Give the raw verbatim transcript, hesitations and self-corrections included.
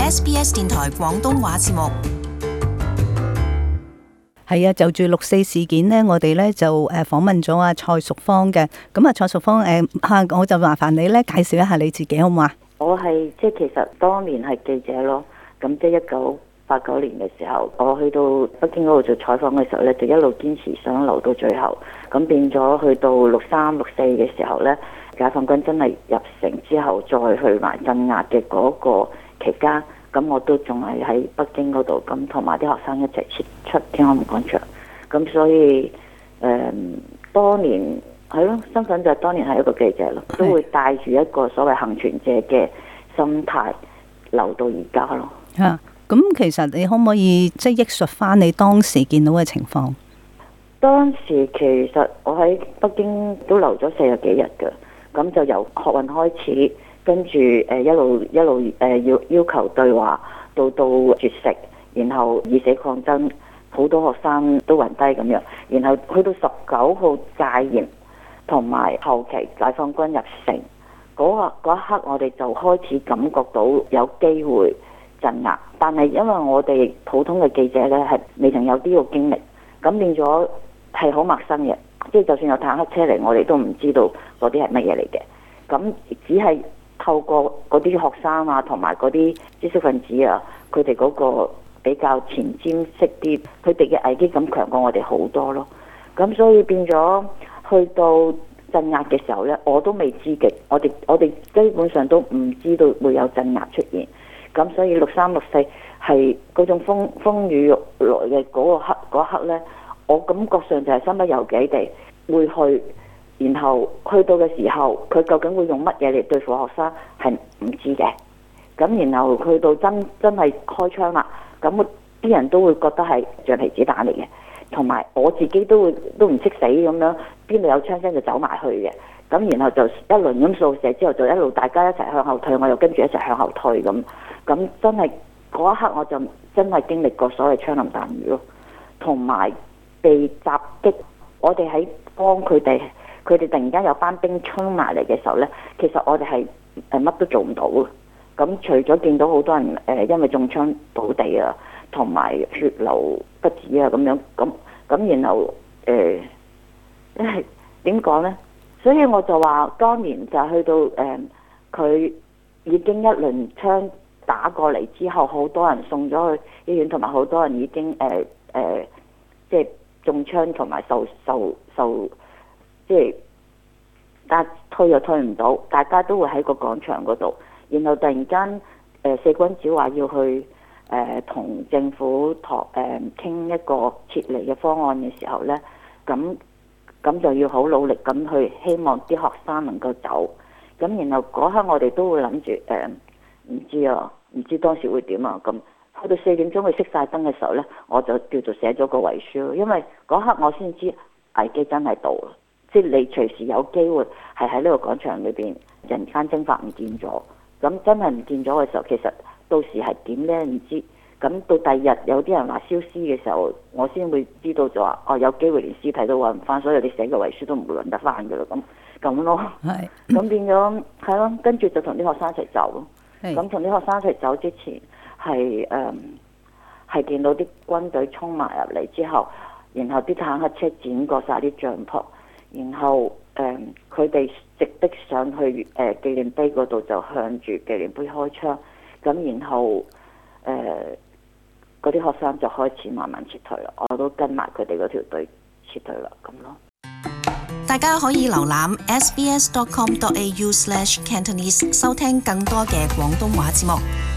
S B S 電台廣東話節目。 係啊，就住六四事件呢，我哋咧就誒訪問咗阿蔡淑芳嘅。咁啊，蔡淑芳誒嚇，我就麻煩你咧介紹一下你自己好嘛？ 我係即係其實當年係記者咯，咁即係一九八九年嘅時候，我去到北京嗰度做採訪嘅時候咧，就一路堅持想留到最後，咁變咗去到六三六四嘅時候咧，解放軍真係入城之後再去埋鎮壓嘅嗰個期間，咁我都仲係喺北京嗰度，咁同埋啲學生一齊撤出天安門廣場，咁所以誒、嗯，當年係咯，身份就係當年係一個記者咯，都會帶住一個所謂幸存者嘅心態留到而家咯。 嚇！咁其實你可唔可以即係憶述翻你當時見到嘅情況？ 當時其實我喺北京都留咗四十幾日嘅，咁就由學運開始，跟住誒一路一路誒要要求對話，到到絕食，然後以死抗爭，好多學生都暈低咁樣，然後去到十九號戒嚴，同埋後期解放軍入城嗰個嗰一刻，我哋就開始感覺到有機會鎮壓，但係因為我哋普通嘅記者咧係未曾有呢個經歷，咁變咗係好陌生嘅，即係就算有坦克車嚟，我哋都唔知道嗰啲係乜嘢嚟嘅。咁只係透過嗰啲學生啊，同埋嗰啲知識分子啊，佢哋嗰個比較前瞻式啲，佢哋嘅危機感強過我哋好多咯。咁所以變咗去到鎮壓嘅時候咧，我都未知嘅，我哋我哋基本上都唔知道會有鎮壓出現。咁所以六三六四係嗰種風風雨欲來嘅嗰個刻嗰一刻咧，我感覺上就係身不由己地會去，然後去到嘅時候，佢究竟會用乜嘢嚟對付學生係唔知嘅。咁然後去到真真係開槍啦，咁啲人都會覺得係橡皮子彈嚟嘅，同埋我自己都會都唔識死咁樣，邊度有槍聲就走埋去嘅。咁然後就一輪咁掃射之後，就一路大家一齊向後退，我又跟住一齊向後退咁。咁真係嗰一刻我就真係經歷過所謂槍林彈雨咯，同埋被襲擊。我哋喺幫佢哋，佢哋突然間有班兵衝埋嚟嘅時候呢，其實我哋係誒乜都做唔到嘅。咁除咗見到好多人誒因為中槍倒地啊，同埋血流不止啊咁樣，咁咁然後誒，因為點講呢？所以我就話當年就去到誒，佢、呃、已經一輪槍打過嚟之後，好多人送咗去醫院，同埋好多人已經誒誒、呃呃，即係中槍同埋受受受，即係但推又推唔到，大家都會喺個廣場嗰度，然後突然間誒、呃、四君子話要去誒同、呃、政府託誒傾一個撤離嘅方案嘅時候咧，咁咁就要好努力咁去希望啲學生能夠走，咁然後嗰刻我哋都會諗住誒唔知啊。唔知當時會點啊？咁去到四點鐘佢熄晒燈嘅時候呢，我就叫做寫咗個遺書，因為嗰刻我先知危機真係到啦，即係你隨時有機會係喺呢個廣場裏邊人間蒸發唔見咗，咁真係唔見咗嘅時候，其實到時係點呢？唔知。咁到第二日有啲人話消失嘅時候，我先會知道就話哦，有機會連屍體都揾唔翻，所以你寫個遺書都唔會揾得翻噶啦，咁咁咯。係。咁變咗係咯，跟住就同啲學生一齊走咯。咁同啲學生一齊走之前，係誒係見到啲軍隊衝埋入嚟之後，然後啲坦克車剪過晒啲帳篷，然後誒佢哋直逼上去誒、呃、紀念碑嗰度，就向住紀念碑開槍，咁然後誒嗰啲學生就開始慢慢撤退啦，我都跟埋佢哋嗰條隊撤退啦，咁咯。 大家可以瀏覽 s b s dot com dot a u slash cantonese 收聽更多嘅廣東話節目。